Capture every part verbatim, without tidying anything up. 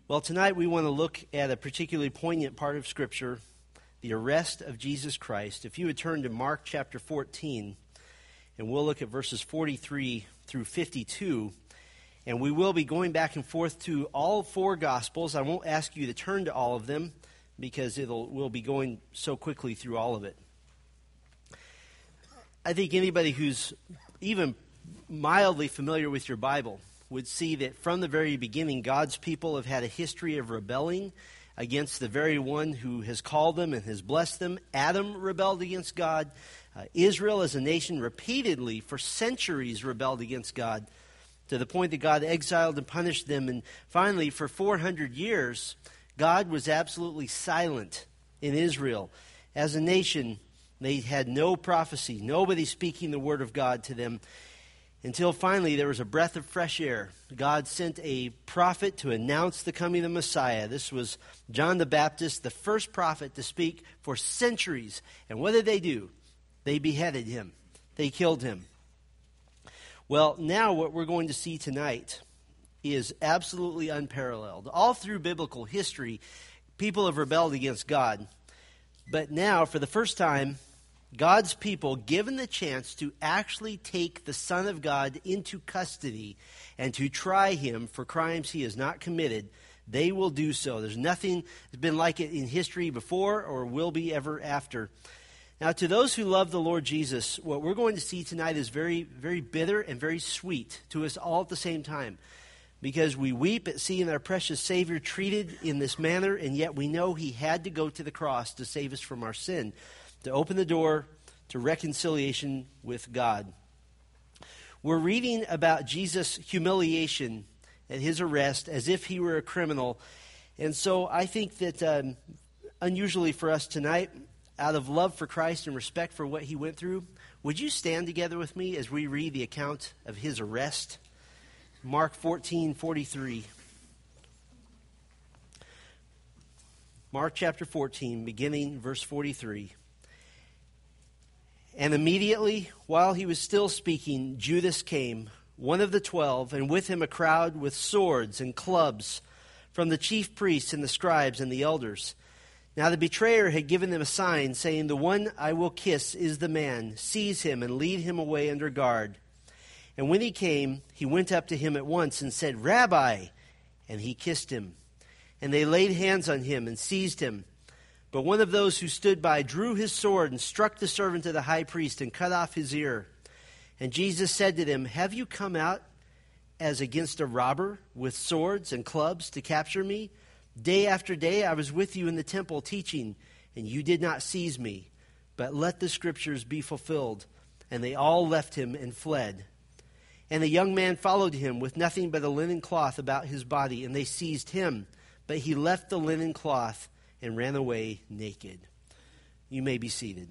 Well, tonight we want to look at a particularly poignant part of Scripture, the arrest of Jesus Christ. If you would turn to Mark chapter fourteen, and we'll look at verses forty-three through fifty-two, and we will be going back and forth to all four Gospels. I won't ask you to turn to all of them because it'll we'll be going so quickly through all of it. I think anybody who's even mildly familiar with your Bible would see that from the very beginning, God's people have had a history of rebelling against the very one who has called them and has blessed them. Adam rebelled against God. Uh, Israel as a nation repeatedly for centuries rebelled against God to the point that God exiled and punished them. And finally, for four hundred years, God was absolutely silent in Israel. As a nation, they had no prophecy, nobody speaking the word of God to them. Until finally there was a breath of fresh air. God sent a prophet to announce the coming of the Messiah. This was John the Baptist, the first prophet to speak for centuries. And what did they do? They beheaded him. They killed him. Well, now what we're going to see tonight is absolutely unparalleled. All through biblical history, people have rebelled against God. But now, for the first time, God's people, given the chance to actually take the Son of God into custody and to try him for crimes he has not committed, they will do so. There's nothing that's been like it in history before or will be ever after. Now, to those who love the Lord Jesus, what we're going to see tonight is very, very bitter and very sweet to us all at the same time, because we weep at seeing our precious Savior treated in this manner, and yet we know he had to go to the cross to save us from our sin, to open the door to reconciliation with God. We're reading about Jesus' humiliation at his arrest as if he were a criminal. And so I think that um, unusually for us tonight, out of love for Christ and respect for what he went through, would you stand together with me as we read the account of his arrest? Mark fourteen forty-three. Mark chapter fourteen, beginning verse forty-three. And immediately, while he was still speaking, Judas came, one of the twelve, and with him a crowd with swords and clubs from the chief priests and the scribes and the elders. Now the betrayer had given them a sign, saying, "The one I will kiss is the man. Seize him and lead him away under guard." And when he came, he went up to him at once and said, "Rabbi," and he kissed him. And they laid hands on him and seized him. But one of those who stood by drew his sword and struck the servant of the high priest and cut off his ear. And Jesus said to them, "Have you come out as against a robber with swords and clubs to capture me? Day after day I was with you in the temple teaching, and you did not seize me. But let the scriptures be fulfilled." And they all left him and fled. And the young man followed him with nothing but a linen cloth about his body, and they seized him. But he left the linen cloth and ran away naked. You may be seated.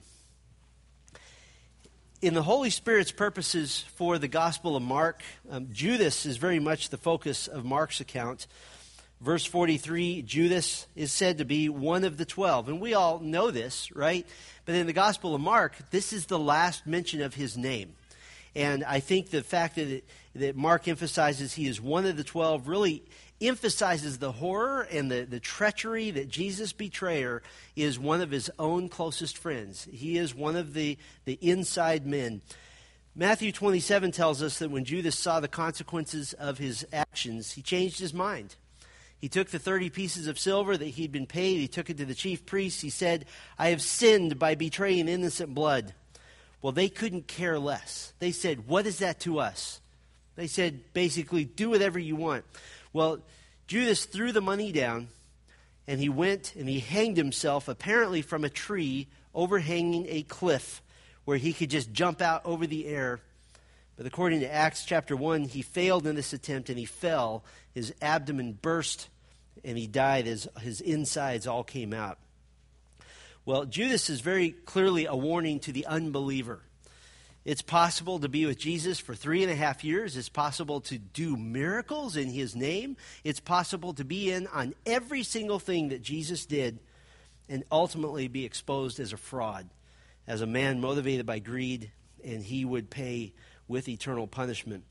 In the Holy Spirit's purposes for the Gospel of Mark, um, Judas is very much the focus of Mark's account. Verse forty-three, Judas is said to be one of the twelve. And we all know this, right? But in the Gospel of Mark, this is the last mention of his name. And I think the fact that, it, that Mark emphasizes he is one of the twelve really emphasizes the horror and the, the treachery that Jesus' betrayer is one of his own closest friends. He is one of the, the inside men. Matthew twenty-seven tells us that when Judas saw the consequences of his actions, he changed his mind. He took the thirty pieces of silver that he'd been paid. He took it to the chief priests. He said, "I have sinned by betraying innocent blood." Well, they couldn't care less. They said, "What is that to us?" They said, basically, "Do whatever you want." Well, Judas threw the money down, and he went and he hanged himself, apparently from a tree overhanging a cliff where he could just jump out over the air. But according to Acts chapter one, he failed in this attempt, and he fell. His abdomen burst, and he died as his insides all came out. Well, Judas is very clearly a warning to the unbeliever. It's possible to be with Jesus for three and a half years. It's possible to do miracles in his name. It's possible to be in on every single thing that Jesus did and ultimately be exposed as a fraud, as a man motivated by greed, and he would pay with eternal punishment.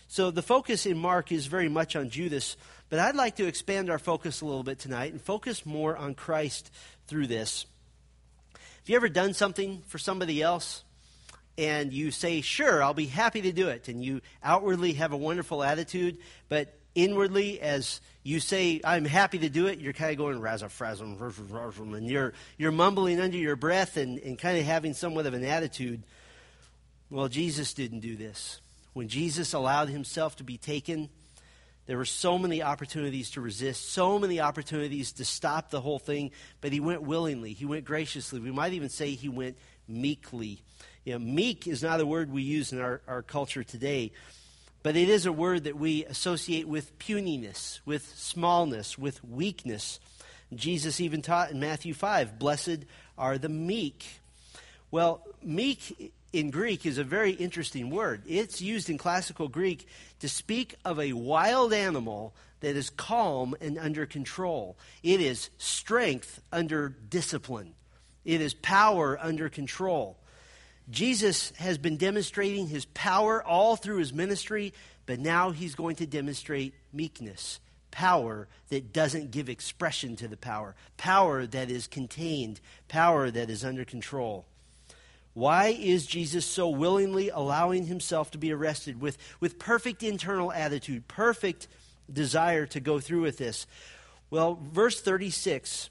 So the focus in Mark is very much on Judas, but I'd like to expand our focus a little bit tonight and focus more on Christ through this. Have you ever done something for somebody else and you say, sure, I'll be happy to do it, and you outwardly have a wonderful attitude, but inwardly, as you say, I'm happy to do it, you're kind of going razzle-frazzle, and you're, you're mumbling under your breath and, and kind of having somewhat of an attitude. Well, Jesus didn't do this. When Jesus allowed himself to be taken, there were so many opportunities to resist, so many opportunities to stop the whole thing, but he went willingly. He went graciously. We might even say he went meekly. You know, meek is not a word we use in our, our culture today, but it is a word that we associate with puniness, with smallness, with weakness. Jesus even taught in Matthew five, blessed are the meek. Well, meek in Greek is a very interesting word. It's used in classical Greek to speak of a wild animal that is calm and under control. It is strength under discipline. It is power under control. Jesus has been demonstrating his power all through his ministry, but now he's going to demonstrate meekness, power that doesn't give expression to the power, power that is contained, power that is under control. Why is Jesus so willingly allowing himself to be arrested with, with perfect internal attitude, perfect desire to go through with this? Well, verse thirty-six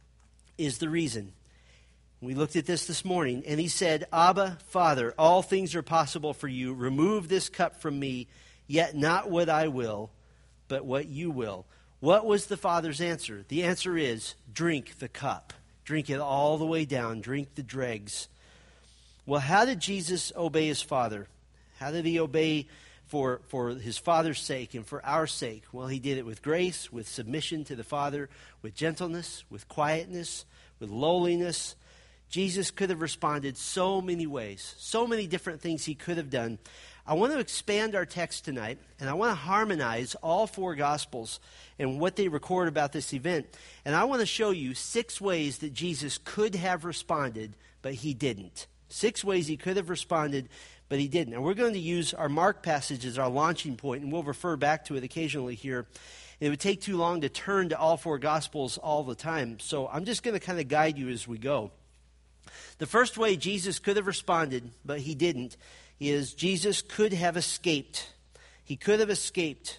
is the reason. We looked at this this morning, and he said, Abba, Father, all things are possible for you. Remove this cup from me, yet not what I will, but what you will. What was the Father's answer? The answer is, drink the cup. Drink it all the way down. Drink the dregs. Well, how did Jesus obey his Father? How did he obey for, for his Father's sake and for our sake? Well, he did it with grace, with submission to the Father, with gentleness, with quietness, with lowliness. Jesus could have responded so many ways, so many different things he could have done. I want to expand our text tonight, and I want to harmonize all four Gospels and what they record about this event. And I want to show you six ways that Jesus could have responded, but he didn't. Six ways he could have responded, but he didn't. And we're going to use our Mark passage as our launching point, and we'll refer back to it occasionally here. It would take too long to turn to all four Gospels all the time, so I'm just going to kind of guide you as we go. The first way Jesus could have responded, but he didn't, is Jesus could have escaped. He could have escaped.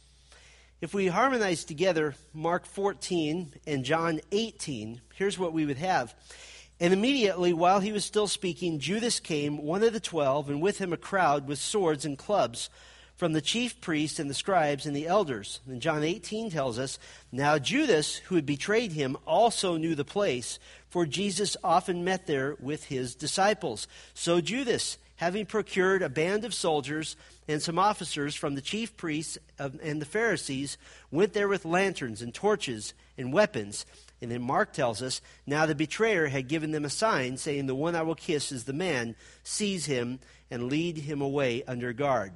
If we harmonize together Mark fourteen and John eighteen, here's what we would have. And immediately, while he was still speaking, Judas came, one of the twelve, and with him a crowd with swords and clubs, from the chief priests and the scribes and the elders. And John eighteen tells us, now Judas, who had betrayed him, also knew the place, for Jesus often met there with his disciples. So Judas, having procured a band of soldiers and some officers from the chief priests and the Pharisees, went there with lanterns and torches and weapons. And then Mark tells us, now the betrayer had given them a sign, saying, the one I will kiss is the man. Seize him and lead him away under guard.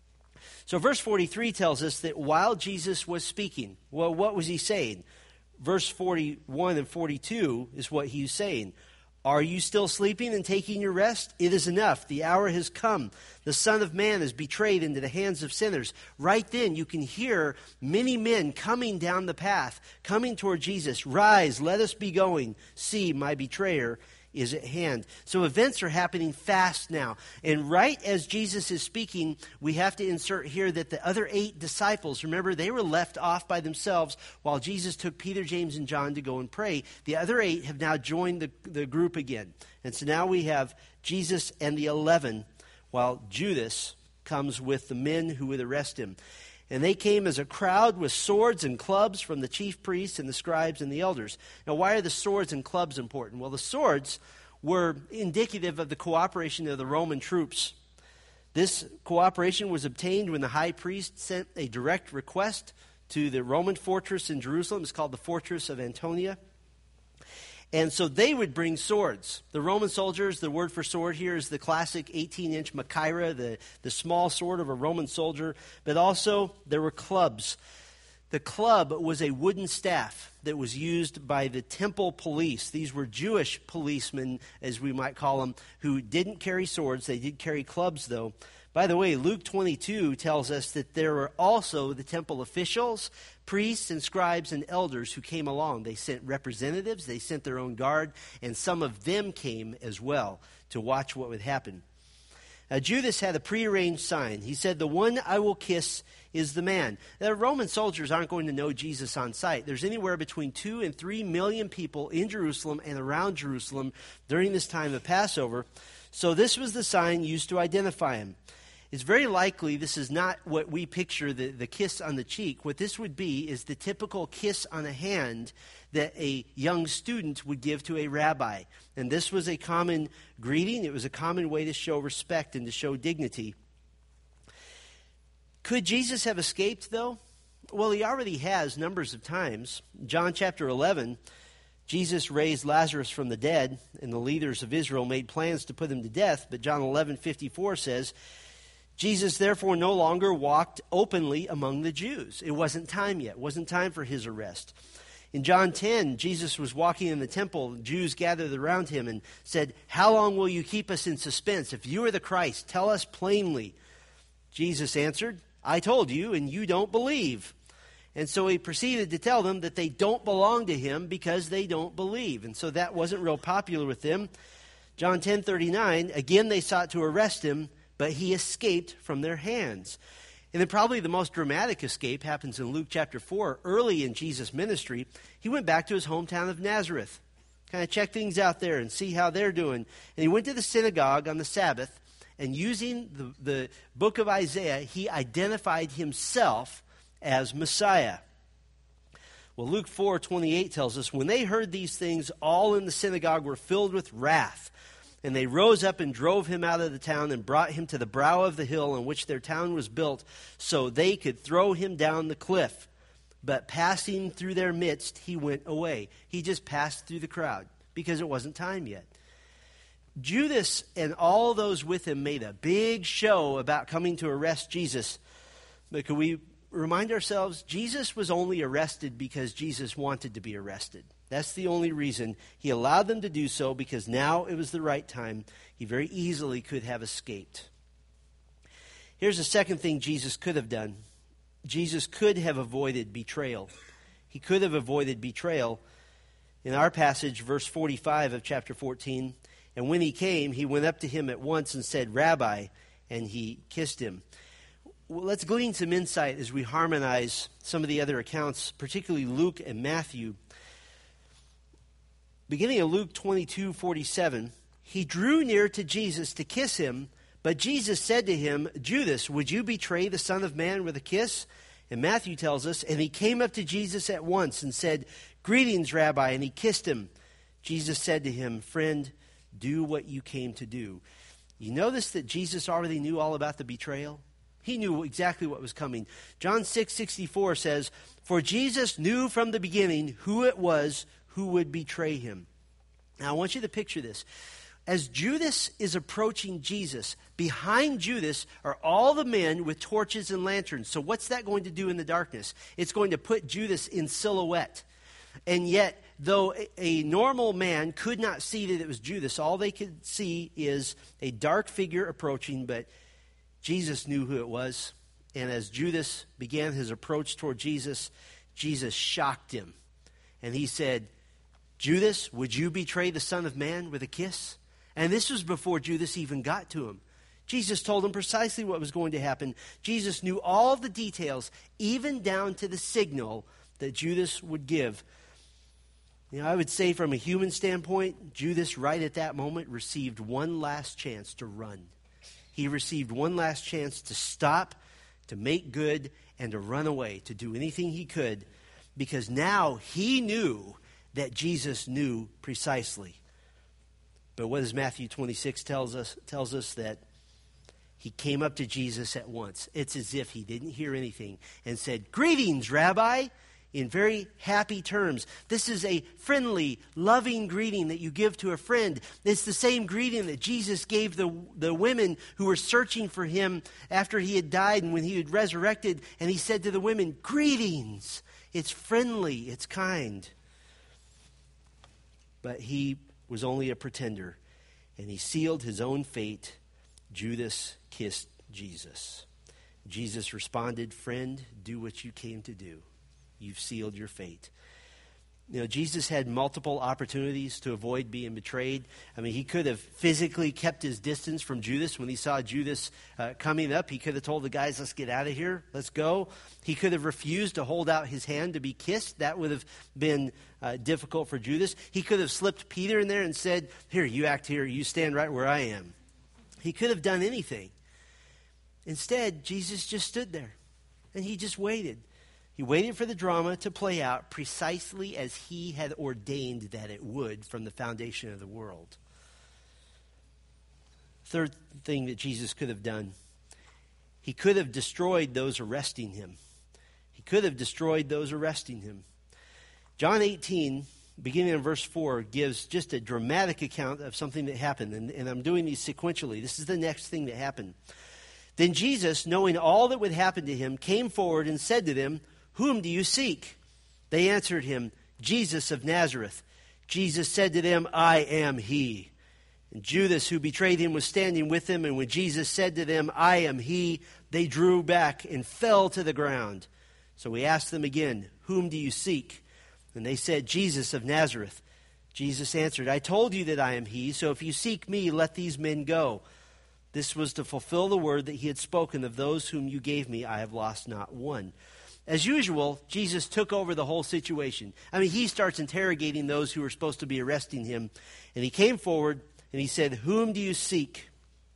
So verse forty-three tells us that while Jesus was speaking, well, what was he saying? Verse forty-one and forty-two is what he's saying. Are you still sleeping and taking your rest? It is enough. The hour has come. The Son of Man is betrayed into the hands of sinners. Right then, you can hear many men coming down the path, coming toward Jesus. Rise, let us be going. See, my betrayer is at hand. So events are happening fast now. And right as Jesus is speaking, we have to insert here that the other eight disciples, remember, they were left off by themselves while Jesus took Peter, James, and John to go and pray. The other eight have now joined the, the group again. And so now we have Jesus and the eleven, while Judas comes with the men who would arrest him. And they came as a crowd with swords and clubs from the chief priests and the scribes and the elders. Now, why are the swords and clubs important? Well, the swords were indicative of the cooperation of the Roman troops. This cooperation was obtained when the high priest sent a direct request to the Roman fortress in Jerusalem. It's called the Fortress of Antonia. And so they would bring swords. The Roman soldiers, the word for sword here is the classic eighteen-inch machaira, the, the small sword of a Roman soldier. But also there were clubs. The club was a wooden staff that was used by the temple police. These were Jewish policemen, as we might call them, who didn't carry swords. They did carry clubs, though. By the way, Luke twenty-two tells us that there were also the temple officials, priests and scribes and elders who came along. They sent representatives, they sent their own guard, and some of them came as well to watch what would happen. Uh, Judas had a prearranged sign. He said, "The one I will kiss is the man." The Roman soldiers aren't going to know Jesus on sight. There's anywhere between two and three million people in Jerusalem and around Jerusalem during this time of Passover. So this was the sign used to identify him. It's very likely this is not what we picture, the, the kiss on the cheek. What this would be is the typical kiss on a hand that a young student would give to a rabbi. And this was a common greeting. It was a common way to show respect and to show dignity. Could Jesus have escaped, though? Well, he already has numbers of times. John chapter eleven, Jesus raised Lazarus from the dead, and the leaders of Israel made plans to put him to death. But John eleven fifty-four says, Jesus therefore no longer walked openly among the Jews. It wasn't time yet. It wasn't time for his arrest. In John ten, Jesus was walking in the temple. Jews gathered around him and said, "How long will you keep us in suspense? If you are the Christ, tell us plainly." Jesus answered, "I told you, and you don't believe." And so he proceeded to tell them that they don't belong to him because they don't believe. And so that wasn't real popular with them. John ten thirty-nine, again they sought to arrest him, but he escaped from their hands. And then probably the most dramatic escape happens in Luke chapter four. Early in Jesus' ministry, he went back to his hometown of Nazareth. Kind of check things out there and see how they're doing. And he went to the synagogue on the Sabbath, and using the, the book of Isaiah, he identified himself as Messiah. Well, Luke four twenty-eight tells us, when they heard these things, all in the synagogue were filled with wrath. And they rose up and drove him out of the town and brought him to the brow of the hill on which their town was built, so they could throw him down the cliff. But passing through their midst, he went away. He just passed through the crowd because it wasn't time yet. Judas and all those with him made a big show about coming to arrest Jesus. But can we remind ourselves, Jesus was only arrested because Jesus wanted to be arrested. That's the only reason. He allowed them to do so because now it was the right time. He very easily could have escaped. Here's the second thing Jesus could have done. Jesus could have avoided betrayal. He could have avoided betrayal. In our passage, verse forty-five of chapter fourteen, and when he came, he went up to him at once and said, "Rabbi," and he kissed him. Well, let's glean some insight as we harmonize some of the other accounts, particularly Luke and Matthew. Beginning of Luke twenty-two forty-seven, he drew near to Jesus to kiss him, but Jesus said to him, "Judas, would you betray the Son of Man with a kiss?" And Matthew tells us, and he came up to Jesus at once and said, "Greetings, Rabbi," and he kissed him. Jesus said to him, "Friend, do what you came to do." You notice that Jesus already knew all about the betrayal? He knew exactly what was coming. John six sixty-four says, "For Jesus knew from the beginning who it was who would betray him." Now I want you to picture this. As Judas is approaching Jesus, behind Judas are all the men with torches and lanterns. So what's that going to do in the darkness? It's going to put Judas in silhouette. And yet, though a normal man could not see that it was Judas, all they could see is a dark figure approaching, but Jesus knew who it was. And as Judas began his approach toward Jesus, Jesus shocked him. And he said, "Judas, would you betray the Son of Man with a kiss?" And this was before Judas even got to him. Jesus told him precisely what was going to happen. Jesus knew all the details, even down to the signal that Judas would give. You know, I would say from a human standpoint, Judas right at that moment received one last chance to run. He received one last chance to stop, to make good, and to run away, to do anything he could, because now he knew that Jesus knew precisely. But what does Matthew twenty-six tells us? Tells us that he came up to Jesus at once. It's as if he didn't hear anything and said, "Greetings, Rabbi," in very happy terms. This is a friendly, loving greeting that you give to a friend. It's the same greeting that Jesus gave the, the women who were searching for him after he had died and when he had resurrected. And he said to the women, "Greetings." It's friendly. It's kind. But he was only a pretender, and he sealed his own fate. Judas kissed Jesus. Jesus responded, "Friend, do what you came to do. You've sealed your fate." You know, Jesus had multiple opportunities to avoid being betrayed. I mean, he could have physically kept his distance from Judas when he saw Judas uh, coming up. He could have told the guys, "Let's get out of here. Let's go." He could have refused to hold out his hand to be kissed. That would have been uh, difficult for Judas. He could have slipped Peter in there and said, "Here, you act here. You stand right where I am." He could have done anything. Instead, Jesus just stood there, and he just waited. He waited for the drama to play out precisely as he had ordained that it would from the foundation of the world. Third thing that Jesus could have done, he could have destroyed those arresting him. He could have destroyed those arresting him. John eighteen, beginning in verse four, gives just a dramatic account of something that happened, and, and I'm doing these sequentially. This is the next thing that happened. Then Jesus, knowing all that would happen to him, came forward and said to them, "Whom do you seek?" They answered him, "Jesus of Nazareth." Jesus said to them, "I am he." And Judas, who betrayed him, was standing with them, and when Jesus said to them, "I am he," they drew back and fell to the ground. So he asked them again, "Whom do you seek?" And they said, "Jesus of Nazareth." Jesus answered, "I told you that I am he, so if you seek me, let these men go." This was to fulfill the word that he had spoken, "Of those whom you gave me, I have lost not one." As usual, Jesus took over the whole situation. I mean, he starts interrogating those who were supposed to be arresting him. And he came forward and he said, "Whom do you seek?"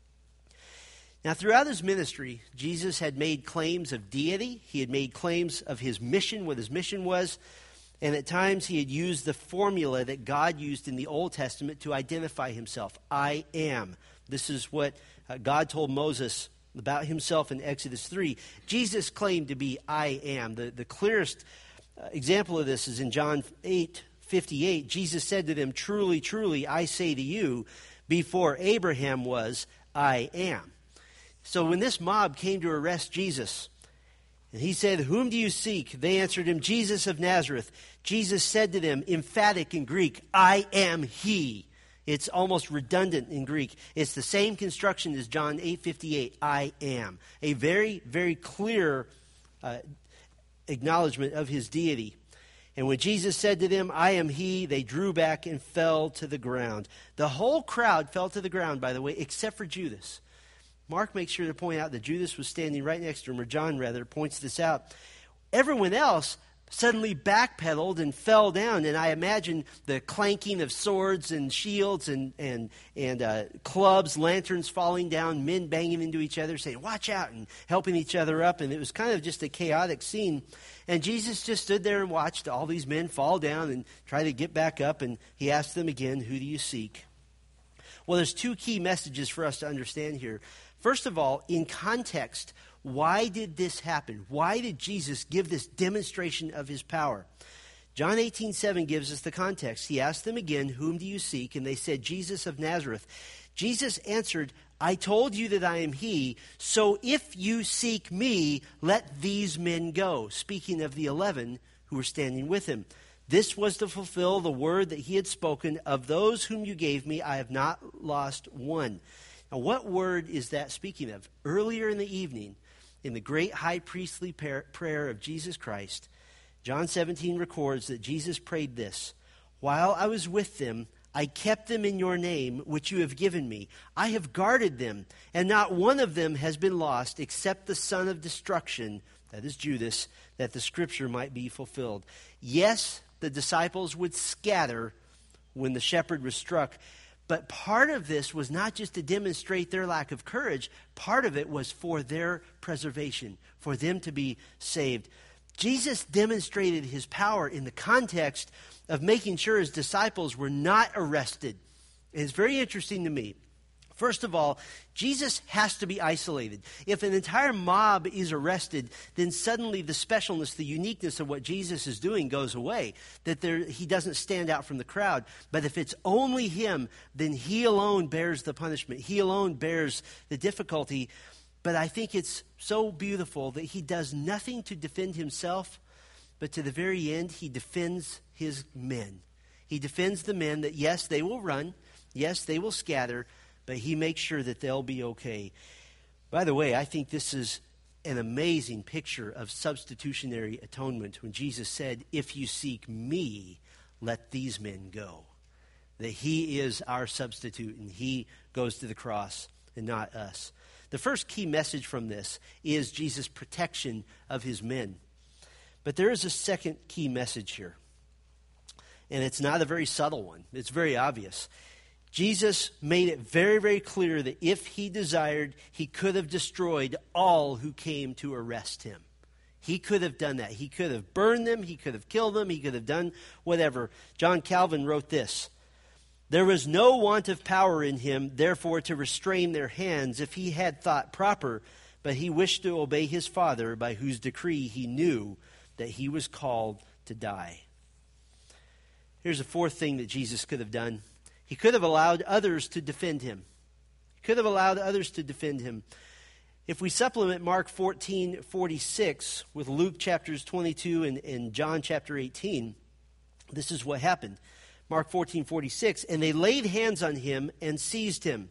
Now, throughout his ministry, Jesus had made claims of deity. He had made claims of his mission, what his mission was. And at times he had used the formula that God used in the Old Testament to identify himself. I am. This is what uh, God told Moses about himself in Exodus three. Jesus claimed to be I am. The, the clearest uh, example of this is in John eight fifty-eight. Jesus said to them, "Truly, truly, I say to you, before Abraham was, I am." So when this mob came to arrest Jesus, and he said, "Whom do you seek?" They answered him, "Jesus of Nazareth." Jesus said to them, emphatic in Greek, "I am he." It's almost redundant in Greek. It's the same construction as John eight fifty-eight, I am. A very, very clear uh, acknowledgement of his deity. And when Jesus said to them, "I am he," they drew back and fell to the ground. The whole crowd fell to the ground, by the way, except for Judas. Mark makes sure to point out that Judas was standing right next to him, or John rather points this out. Everyone else suddenly backpedaled and fell down, and I imagine the clanking of swords and shields and and and uh, clubs, lanterns falling down, men banging into each other, saying, "Watch out," and helping each other up, and it was kind of just a chaotic scene. And Jesus just stood there and watched all these men fall down and try to get back up, and he asked them again, "Who do you seek?" Well, there's two key messages for us to understand here. First of all, in context, why did this happen? Why did Jesus give this demonstration of his power? John eighteen seven gives us the context. He asked them again, "Whom do you seek?" And they said, "Jesus of Nazareth." Jesus answered, "I told you that I am he, so if you seek me, let these men go." Speaking of the eleven who were standing with him. This was to fulfill the word that he had spoken, "Of those whom you gave me, I have not lost one." Now, what word is that speaking of? Earlier in the evening, in the great high priestly prayer of Jesus Christ, John seventeen records that Jesus prayed this, "While I was with them, I kept them in your name, which you have given me. I have guarded them, and not one of them has been lost except the son of destruction," that is Judas, "that the scripture might be fulfilled." Yes, the disciples would scatter when the shepherd was struck. But part of this was not just to demonstrate their lack of courage. Part of it was for their preservation, for them to be saved. Jesus demonstrated his power in the context of making sure his disciples were not arrested. It's very interesting to me. First of all, Jesus has to be isolated. If an entire mob is arrested, then suddenly the specialness, the uniqueness of what Jesus is doing goes away, that there, he doesn't stand out from the crowd. But if it's only him, then he alone bears the punishment. He alone bears the difficulty. But I think it's so beautiful that he does nothing to defend himself, but to the very end, he defends his men. He defends the men that, yes, they will run, yes, they will scatter, but he makes sure that they'll be okay. By the way, I think this is an amazing picture of substitutionary atonement when Jesus said, if you seek me, let these men go. That he is our substitute and he goes to the cross and not us. The first key message from this is Jesus' protection of his men. But there is a second key message here. And it's not a very subtle one. It's very obvious. Jesus made it very, very clear that if he desired, he could have destroyed all who came to arrest him. He could have done that. He could have burned them. He could have killed them. He could have done whatever. John Calvin wrote this: there was no want of power in him, therefore, to restrain their hands if he had thought proper, but he wished to obey his Father, by whose decree he knew that he was called to die. Here's a fourth thing that Jesus could have done. He could have allowed others to defend him. He could have allowed others to defend him. If we supplement Mark fourteen forty-six with Luke chapters twenty-two and, and John chapter eighteen, this is what happened. Mark fourteen forty-six, and they laid hands on him and seized him.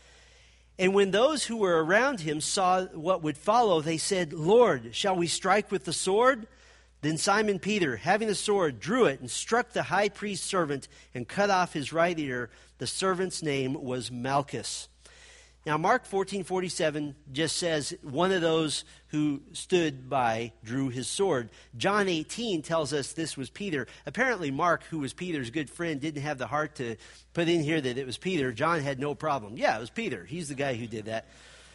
And when those who were around him saw what would follow, they said, Lord, shall we strike with the sword? Then Simon Peter, having the sword, drew it and struck the high priest's servant and cut off his right ear. The servant's name was Malchus. Now, Mark fourteen forty-seven just says one of those who stood by drew his sword. John eighteen tells us this was Peter. Apparently, Mark, who was Peter's good friend, didn't have the heart to put in here that it was Peter. John had no problem. Yeah, it was Peter. He's the guy who did that.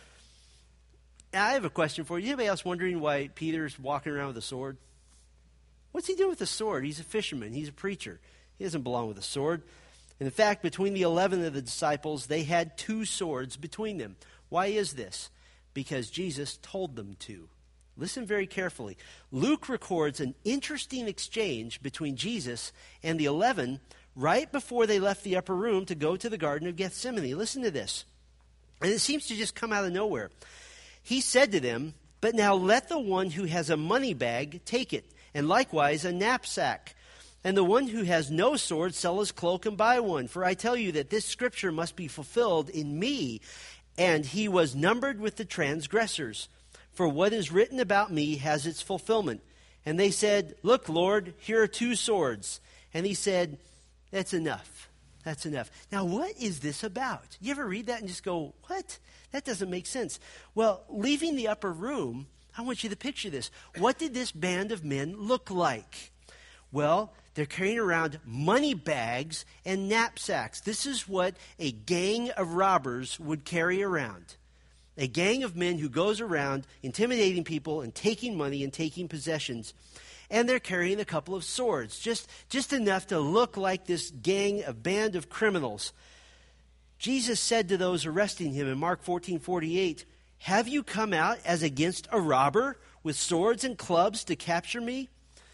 Now, I have a question for you. Anybody else wondering why Peter's walking around with a sword? What's he doing with a sword? He's a fisherman. He's a preacher. He doesn't belong with a sword. And in fact, between the eleven of the disciples, they had two swords between them. Why is this? Because Jesus told them to. Listen very carefully. Luke records an interesting exchange between Jesus and the eleven right before they left the upper room to go to the Garden of Gethsemane. Listen to this. And it seems to just come out of nowhere. He said to them, but now let the one who has a money bag take it, and likewise a knapsack. And the one who has no sword, sell his cloak and buy one. For I tell you that this scripture must be fulfilled in me. And he was numbered with the transgressors. For what is written about me has its fulfillment. And they said, look, Lord, here are two swords. And he said, that's enough. That's enough. Now, what is this about? You ever read that and just go, what? That doesn't make sense. Well, leaving the upper room, I want you to picture this. What did this band of men look like? Well, they're carrying around money bags and knapsacks. This is what a gang of robbers would carry around. A gang of men who goes around intimidating people and taking money and taking possessions. And they're carrying a couple of swords, just, just enough to look like this gang, a band of criminals. Jesus said to those arresting him in Mark fourteen forty-eight, have you come out as against a robber with swords and clubs to capture me?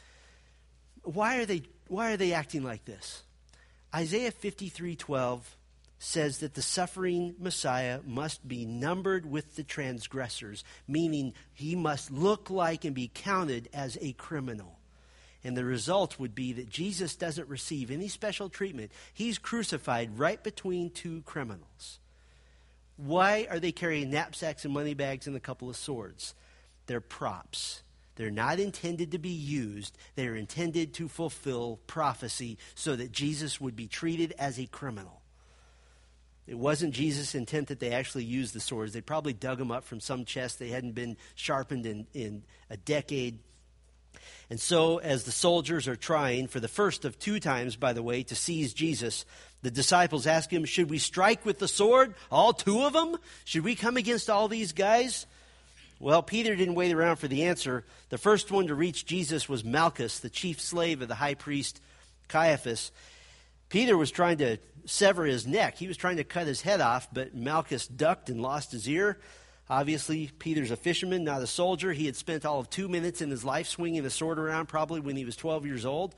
Why are they, why are they acting like this? Isaiah fifty-three twelve says that the suffering Messiah must be numbered with the transgressors, meaning he must look like and be counted as a criminal. And the result would be that Jesus doesn't receive any special treatment. He's crucified right between two criminals. Why are they carrying knapsacks and money bags and a couple of swords? They're props. They're not intended to be used. They're intended to fulfill prophecy so that Jesus would be treated as a criminal. It wasn't Jesus' intent that they actually used the swords. They probably dug them up from some chest. They hadn't been sharpened in, in a decade. And so as the soldiers are trying, for the first of two times, by the way, to seize Jesus, the disciples ask him, should we strike with the sword? All two of them? Should we come against all these guys? Well, Peter didn't wait around for the answer. The first one to reach Jesus was Malchus, the chief slave of the high priest Caiaphas. Peter was trying to sever his neck. He was trying to cut his head off, but Malchus ducked and lost his ear. Obviously, Peter's a fisherman, not a soldier. He had spent all of two minutes in his life swinging a sword around, probably when he was twelve years old.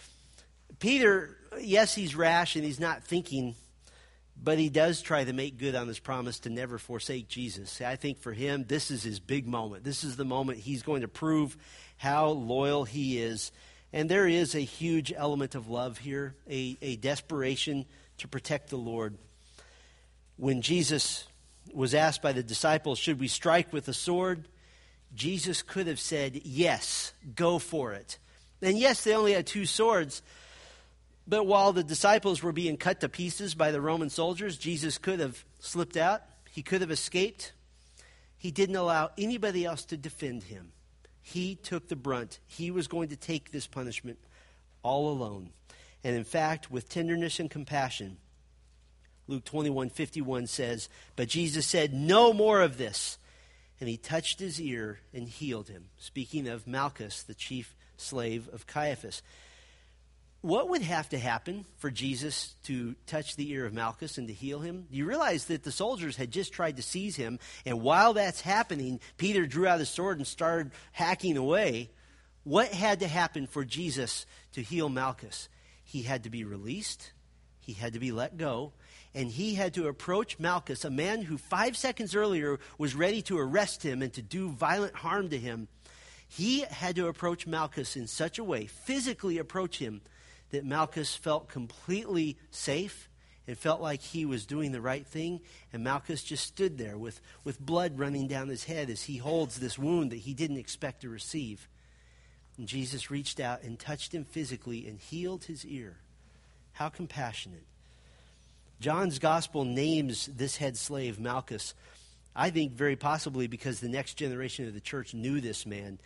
Peter, yes, he's rash and he's not thinking, but he does try to make good on his promise to never forsake Jesus. I think for him, this is his big moment. This is the moment he's going to prove how loyal he is. And there is a huge element of love here, a, a desperation to protect the Lord. When Jesus was asked by the disciples, should we strike with the sword? Jesus could have said, yes, go for it. And yes, they only had two swords. But while the disciples were being cut to pieces by the Roman soldiers, Jesus could have slipped out. He could have escaped. He didn't allow anybody else to defend him. He took the brunt. He was going to take this punishment all alone. And in fact, with tenderness and compassion, Luke twenty-one fifty-one says, but Jesus said, no more of this. And he touched his ear and healed him. Speaking of Malchus, the chief slave of Caiaphas. What would have to happen for Jesus to touch the ear of Malchus and to heal him? Do you realize that the soldiers had just tried to seize him, and while that's happening, Peter drew out his sword and started hacking away? What had to happen for Jesus to heal Malchus? He had to be released, he had to be let go, and he had to approach Malchus, a man who five seconds earlier was ready to arrest him and to do violent harm to him. He had to approach Malchus in such a way, physically approach him, that Malchus felt completely safe and felt like he was doing the right thing. And Malchus just stood there with, with blood running down his head as he holds this wound that he didn't expect to receive. And Jesus reached out and touched him physically and healed his ear. How compassionate. John's gospel names this head slave Malchus, I think very possibly because the next generation of the church knew this man.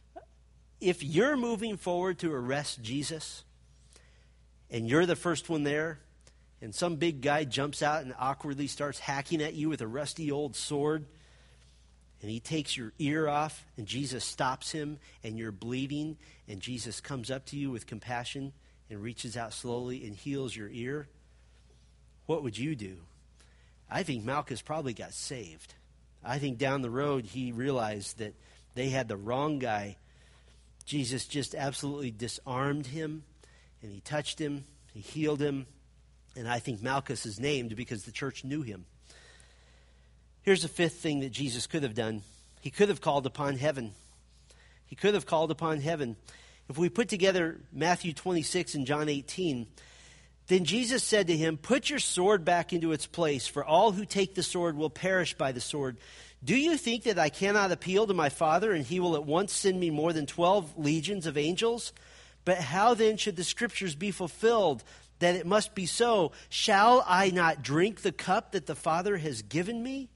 If you're moving forward to arrest Jesus, and you're the first one there, and some big guy jumps out and awkwardly starts hacking at you with a rusty old sword, and he takes your ear off, and Jesus stops him, and you're bleeding, and Jesus comes up to you with compassion and reaches out slowly and heals your ear, what would you do? I think Malchus probably got saved. I think down the road he realized that they had the wrong guy. Jesus just absolutely disarmed him, and he touched him, he healed him, and I think Malchus is named because the church knew him. Here's the fifth thing that Jesus could have done. He could have called upon heaven. He could have called upon heaven. If we put together Matthew twenty-six and John eighteen, then Jesus said to him, put your sword back into its place, for all who take the sword will perish by the sword. Do you think that I cannot appeal to my Father, and he will at once send me more than twelve legions of angels? But how then should the scriptures be fulfilled, that it must be so? Shall I not drink the cup that the Father has given me?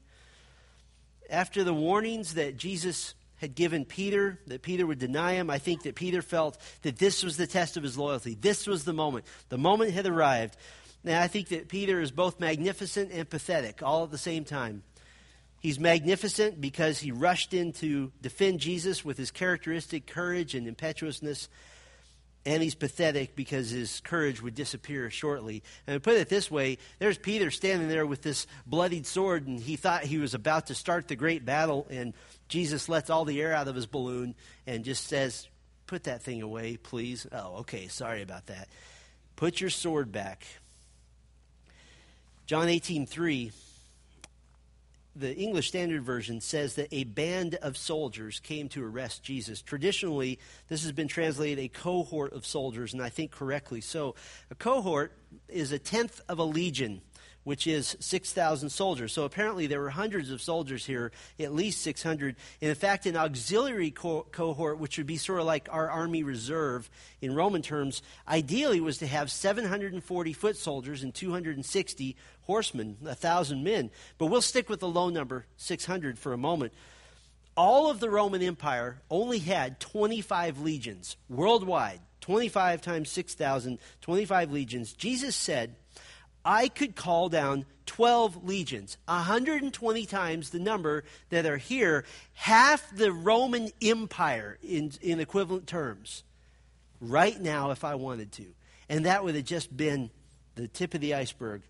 After the warnings that Jesus had given Peter, that Peter would deny him, I think that Peter felt that this was the test of his loyalty. This was the moment. The moment had arrived. And I think that Peter is both magnificent and pathetic all at the same time. He's magnificent because he rushed in to defend Jesus with his characteristic courage and impetuousness. And he's pathetic because his courage would disappear shortly. And to put it this way, there's Peter standing there with this bloodied sword, and he thought he was about to start the great battle, and Jesus lets all the air out of his balloon and just says, put that thing away, please. Oh, okay, sorry about that. Put your sword back. John eighteen three, the English Standard Version says that a band of soldiers came to arrest Jesus. Traditionally, this has been translated a cohort of soldiers, and I think correctly so. A cohort is a tenth of a legion, which is six thousand soldiers. So apparently there were hundreds of soldiers here, at least six hundred. And in fact, an auxiliary co- cohort, which would be sort of like our Army Reserve in Roman terms, ideally was to have seven hundred forty foot soldiers and two hundred sixty horsemen, one thousand men. But we'll stick with the low number, six hundred, for a moment. All of the Roman Empire only had twenty-five legions worldwide, twenty-five times six thousand, twenty-five legions. Jesus said, I could call down twelve legions, one hundred twenty times the number that are here, half the Roman Empire in, in equivalent terms, right now if I wanted to. And that would have just been the tip of the iceberg.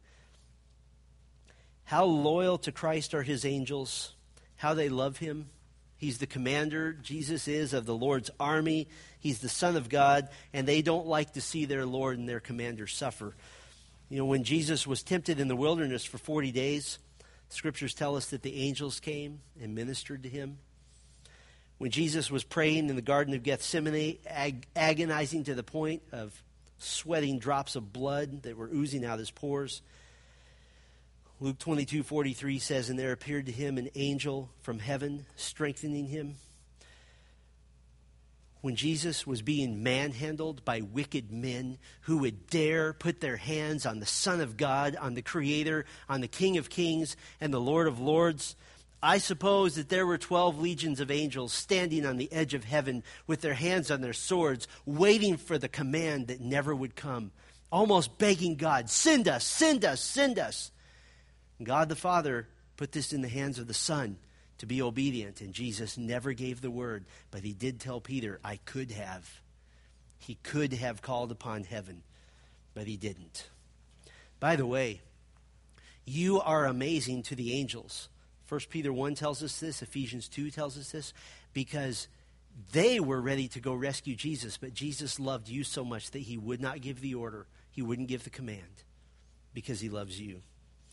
How loyal to Christ are his angels, how they love him. He's the commander, Jesus is, of the Lord's army. He's the Son of God, and they don't like to see their Lord and their commander suffer. You know, when Jesus was tempted in the wilderness for forty days, scriptures tell us that the angels came and ministered to him. When Jesus was praying in the Garden of Gethsemane, ag- agonizing to the point of sweating drops of blood that were oozing out his pores, Luke twenty-two forty-three says, and there appeared to him an angel from heaven, strengthening him. When Jesus was being manhandled by wicked men who would dare put their hands on the Son of God, on the Creator, on the King of Kings, and the Lord of Lords, I suppose that there were twelve legions of angels standing on the edge of heaven with their hands on their swords, waiting for the command that never would come, almost begging God, send us, send us, send us. And God the Father put this in the hands of the Son to be obedient, and Jesus never gave the word, but he did tell Peter, I could have. He could have called upon heaven, but he didn't. By the way, you are amazing to the angels. First Peter one tells us this, Ephesians two tells us this, because they were ready to go rescue Jesus, but Jesus loved you so much that he would not give the order. He wouldn't give the command because he loves you.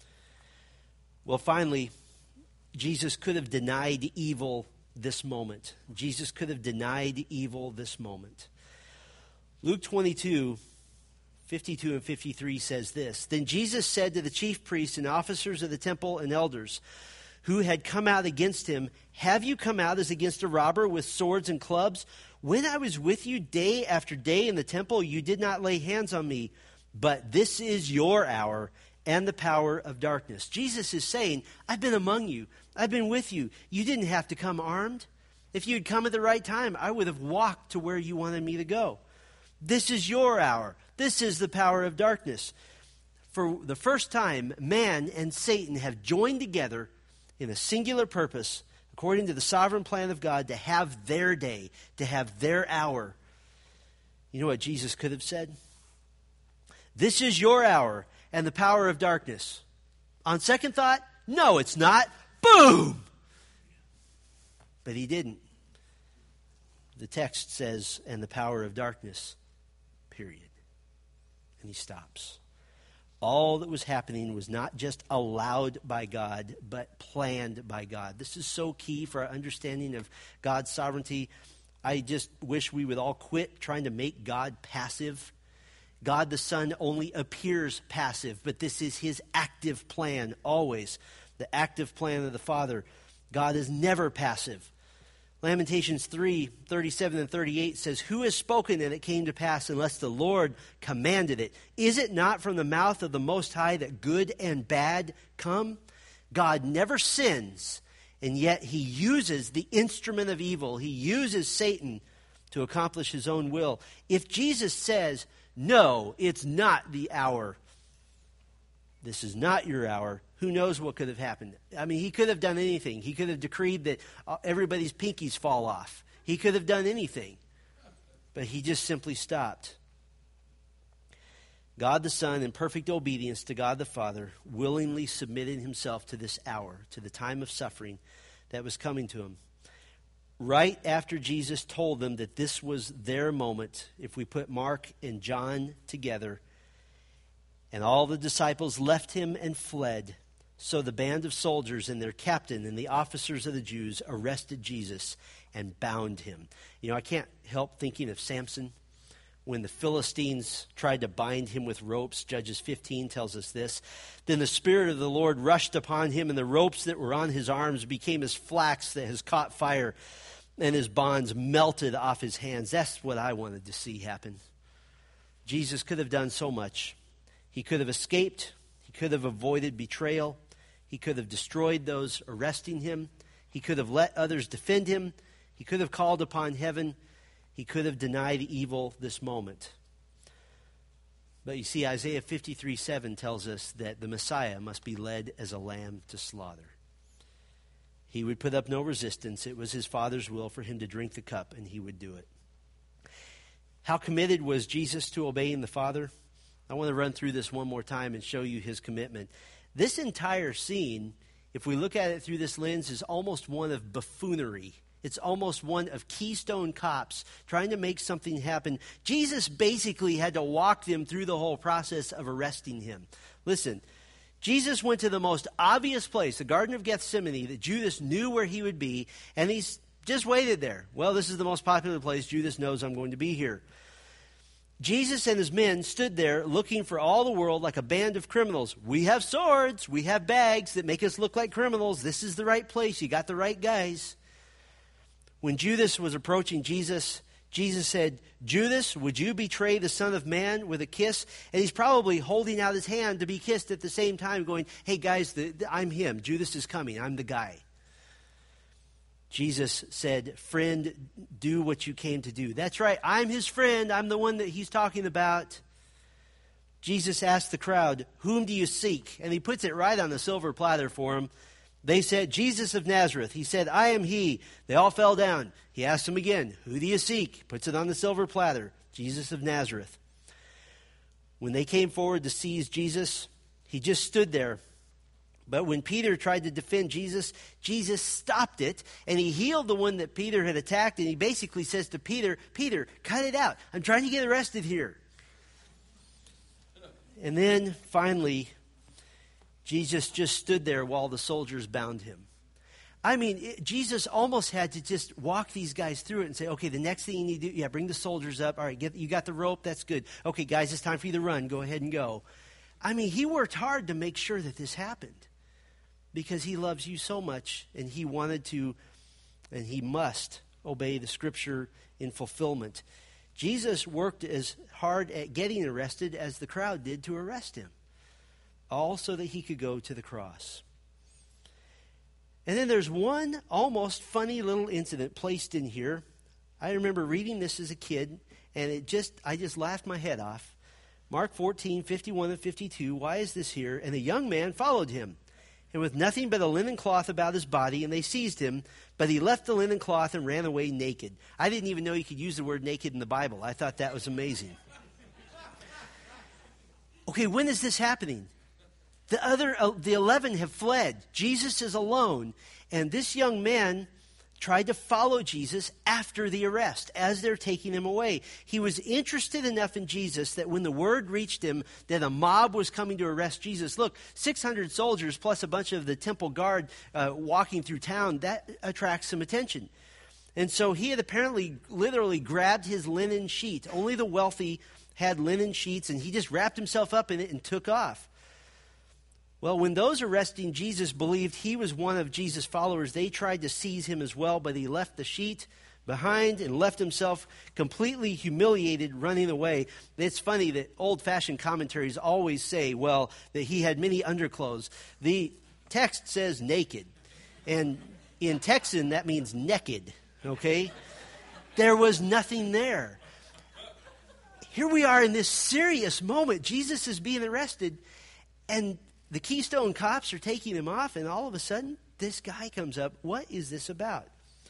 Well, finally, Jesus could have denied evil this moment. Jesus could have denied evil this moment. Luke twenty-two, fifty-two and fifty-three says this, then Jesus said to the chief priests and officers of the temple and elders who had come out against him, have you come out as against a robber with swords and clubs? When I was with you day after day in the temple, you did not lay hands on me, but this is your hour and the power of darkness. Jesus is saying, I've been among you. I've been with you. You didn't have to come armed. If you'd come at the right time, I would have walked to where you wanted me to go. This is your hour. This is the power of darkness. For the first time, man and Satan have joined together in a singular purpose, according to the sovereign plan of God, to have their day, to have their hour. You know what Jesus could have said? This is your hour and the power of darkness. On second thought, no, it's not. Boom! But he didn't. The text says, and the power of darkness, period. And he stops. All that was happening was not just allowed by God, but planned by God. This is so key for our understanding of God's sovereignty. I just wish we would all quit trying to make God passive. God the Son only appears passive, but this is his active plan always. The active plan of the Father. God is never passive. Lamentations three, thirty-seven and thirty-eight says, who has spoken and it came to pass unless the Lord commanded it? Is it not from the mouth of the Most High that good and bad come? God never sins, and yet he uses the instrument of evil. He uses Satan to accomplish his own will. If Jesus says, no, it's not the hour, this is not your hour, who knows what could have happened? I mean, he could have done anything. He could have decreed that everybody's pinkies fall off. He could have done anything. But he just simply stopped. God the Son, in perfect obedience to God the Father, willingly submitted himself to this hour, to the time of suffering that was coming to him. Right after Jesus told them that this was their moment, if we put Mark and John together, and all the disciples left him and fled, so the band of soldiers and their captain and the officers of the Jews arrested Jesus and bound him. You know, I can't help thinking of Samson. When the Philistines tried to bind him with ropes, Judges fifteen tells us this. Then the Spirit of the Lord rushed upon him, and the ropes that were on his arms became as flax that has caught fire, and his bonds melted off his hands. That's what I wanted to see happen. Jesus could have done so much. He could have escaped. He could have avoided betrayal. He could have destroyed those arresting him. He could have let others defend him. He could have called upon heaven. He could have denied evil this moment. But you see, Isaiah fifty-three seven tells us that the Messiah must be led as a lamb to slaughter. He would put up no resistance. It was his Father's will for him to drink the cup, and he would do it. How committed was Jesus to obeying the Father? I want to run through this one more time and show you his commitment. This entire scene, if we look at it through this lens, is almost one of buffoonery. It's almost one of Keystone Cops trying to make something happen. Jesus basically had to walk them through the whole process of arresting him. Listen, Jesus went to the most obvious place, the Garden of Gethsemane, that Judas knew where he would be, and he's just waited there. Well, this is the most popular place. Judas knows I'm going to be here. Jesus and his men stood there looking for all the world like a band of criminals. We have swords. We have bags that make us look like criminals. This is the right place. You got the right guys. When Judas was approaching Jesus, Jesus said, Judas, would you betray the Son of Man with a kiss? And he's probably holding out his hand to be kissed at the same time, going, hey guys, the, the, I'm him. Judas is coming. I'm the guy. Jesus said, friend, do what you came to do. That's right. I'm his friend. I'm the one that he's talking about. Jesus asked the crowd, whom do you seek? And he puts it right on the silver platter for them. They said, Jesus of Nazareth. He said, I am he. They all fell down. He asked them again, who do you seek? Puts it on the silver platter. Jesus of Nazareth. When they came forward to seize Jesus, he just stood there. But when Peter tried to defend Jesus, Jesus stopped it, and he healed the one that Peter had attacked, and he basically says to Peter, Peter, cut it out. I'm trying to get arrested here. And then, finally, Jesus just stood there while the soldiers bound him. I mean, it, Jesus almost had to just walk these guys through it and say, okay, the next thing you need to do, yeah, bring the soldiers up. All right, get, you got the rope, that's good. Okay, guys, it's time for you to run. Go ahead and go. I mean, he worked hard to make sure that this happened. Because he loves you so much, and he wanted to, and he must obey the scripture in fulfillment. Jesus worked as hard at getting arrested as the crowd did to arrest him, all so that he could go to the cross. And then there's one almost funny little incident placed in here. I remember reading this as a kid, and it just I just laughed my head off. Mark fourteen, fifty-one and fifty-two, why is this here? And a young man followed him, and with nothing but a linen cloth about his body, and they seized him, but he left the linen cloth and ran away naked. I didn't even know you could use the word naked in the Bible. I thought that was amazing. Okay, when is this happening? The other, uh, the eleven have fled. Jesus is alone, and this young man tried to follow Jesus after the arrest, as they're taking him away. He was interested enough in Jesus that when the word reached him that a mob was coming to arrest Jesus, look, six hundred soldiers plus a bunch of the temple guard uh, walking through town, that attracts some attention. And so he had apparently literally grabbed his linen sheet. Only the wealthy had linen sheets, and he just wrapped himself up in it and took off. Well, when those arresting Jesus believed he was one of Jesus' followers, they tried to seize him as well, but he left the sheet behind and left himself completely humiliated, running away. It's funny that old-fashioned commentaries always say, well, that he had many underclothes. The text says naked, and in Texan, that means naked, okay? There was nothing there. Here we are in this serious moment. Jesus is being arrested, and the Keystone cops are taking him off, and all of a sudden, this guy comes up. What is this about?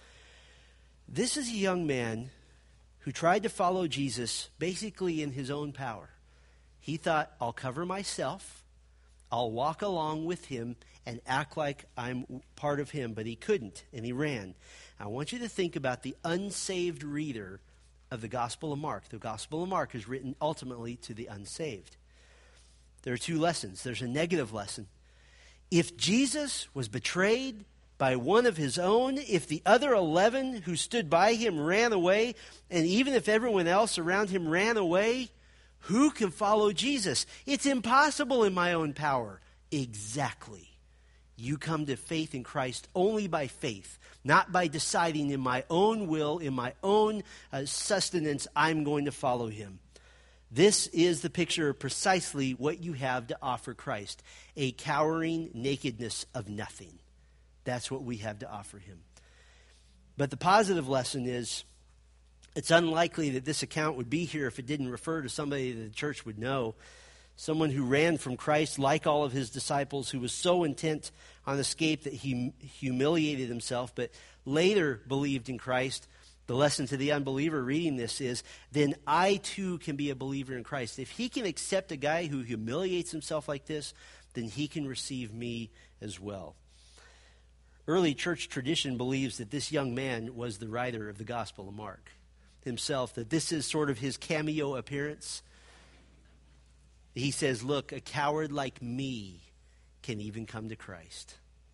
This is a young man who tried to follow Jesus basically in his own power. He thought, I'll cover myself, I'll walk along with him, and act like I'm part of him, but he couldn't, and he ran. I want you to think about the unsaved reader of the Gospel of Mark. The Gospel of Mark is written ultimately to the unsaved. There are two lessons. There's a negative lesson. If Jesus was betrayed by one of his own, if the other eleven who stood by him ran away, and even if everyone else around him ran away, who can follow Jesus? It's impossible in my own power. Exactly. You come to faith in Christ only by faith, not by deciding in my own will, in my own uh, sustenance, I'm going to follow him. This is the picture of precisely what you have to offer Christ, a cowering nakedness of nothing. That's what we have to offer him. But the positive lesson is, it's unlikely that this account would be here if it didn't refer to somebody that the church would know, someone who ran from Christ like all of his disciples, who was so intent on escape that he humiliated himself, but later believed in Christ. The lesson to the unbeliever reading this is, then I too can be a believer in Christ. If he can accept a guy who humiliates himself like this, then he can receive me as well. Early church tradition believes that this young man was the writer of the Gospel of Mark himself, that this is sort of his cameo appearance. He says, look, a coward like me can even come to Christ.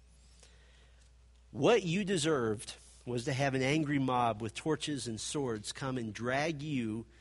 What you deserved was to have an angry mob with torches and swords come and drag you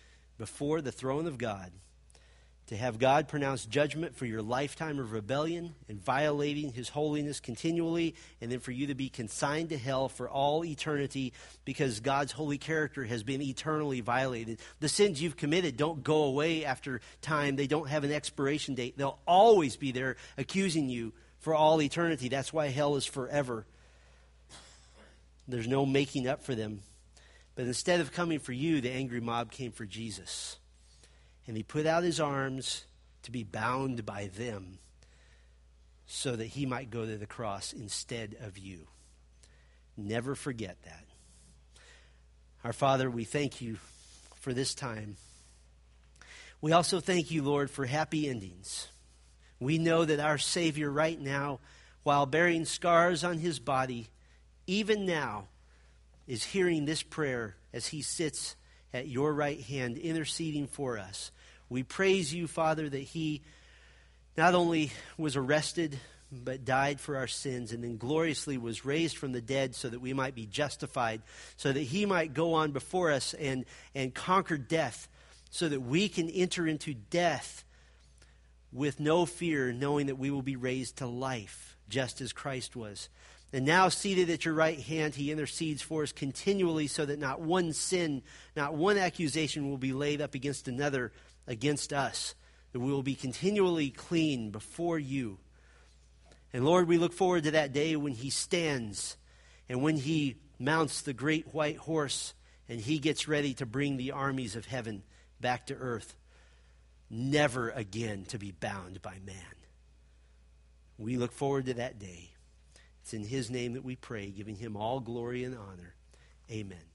before the throne of God, to have God pronounce judgment for your lifetime of rebellion and violating his holiness continually, and then for you to be consigned to hell for all eternity because God's holy character has been eternally violated. The sins you've committed don't go away after time. They don't have an expiration date. They'll always be there accusing you for all eternity. That's why hell is forever. There's no making up for them. But instead of coming for you, the angry mob came for Jesus. And he put out his arms to be bound by them so that he might go to the cross instead of you. Never forget that. Our Father, we thank you for this time. We also thank you, Lord, for happy endings. We know that our Savior right now, while bearing scars on his body, even now is hearing this prayer as he sits at your right hand, interceding for us. We praise you, Father, that he not only was arrested, but died for our sins, and then gloriously was raised from the dead so that we might be justified, so that he might go on before us and, and conquer death, so that we can enter into death with no fear, knowing that we will be raised to life, just as Christ was. And now seated at your right hand, he intercedes for us continually so that not one sin, not one accusation will be laid up against another, against us. That we will be continually clean before you. And Lord, we look forward to that day when he stands and when he mounts the great white horse and he gets ready to bring the armies of heaven back to earth, never again to be bound by man. We look forward to that day. It's in his name that we pray, giving him all glory and honor. Amen.